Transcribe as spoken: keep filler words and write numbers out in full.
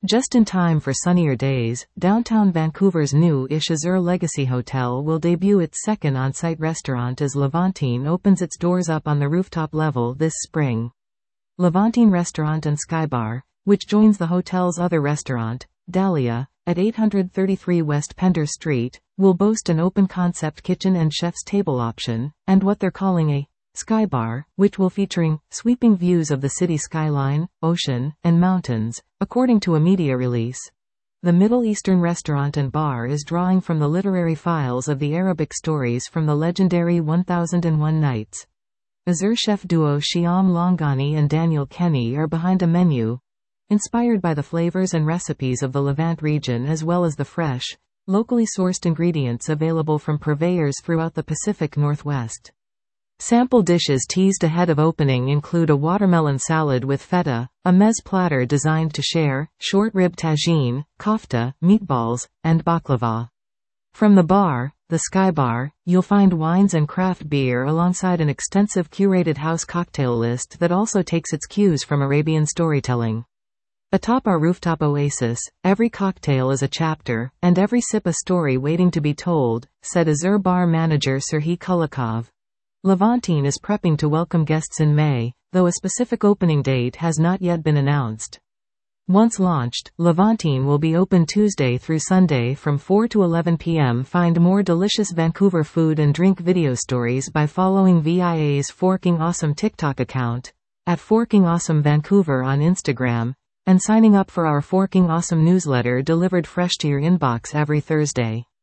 Just in time for sunnier days, downtown Vancouver's new-ish Azure Legacy Hotel will debut its second on-site restaurant as Levantine opens its doors up on the rooftop level this spring. Levantine Restaurant and Skybar, which joins the hotel's other restaurant, Dahlia, at eight thirty-three West Pender Street, will boast an open-concept kitchen and chef's table option, and what they're calling a Skybar, which will featuring sweeping views of the city skyline, ocean, and mountains, according to a media release. The Middle Eastern restaurant and bar is drawing from the literary files of the Arabic stories from the legendary one thousand and one Nights. Azure chef duo Shyam Longani and Daniel Kenny are behind a menu inspired by the flavors and recipes of the Levant region as well as the fresh, locally sourced ingredients available from purveyors throughout the Pacific Northwest. Sample dishes teased ahead of opening include a watermelon salad with feta, a meze platter designed to share, short rib tagine, kofta, meatballs, and baklava. From the bar, the Skybar, you'll find wines and craft beer alongside an extensive curated house cocktail list that also takes its cues from Arabian storytelling. Atop our rooftop oasis, every cocktail is a chapter, and every sip a story waiting to be told, said Azure bar manager Serhiy Kulikov. Levantine is prepping to welcome guests in May, though a specific opening date has not yet been announced. Once launched, Levantine will be open Tuesday through Sunday from four to eleven p m Find more delicious Vancouver food and drink video stories by following V I A's Forking Awesome TikTok account, at Forking Awesome Vancouver on Instagram, and signing up for our Forking Awesome newsletter delivered fresh to your inbox every Thursday.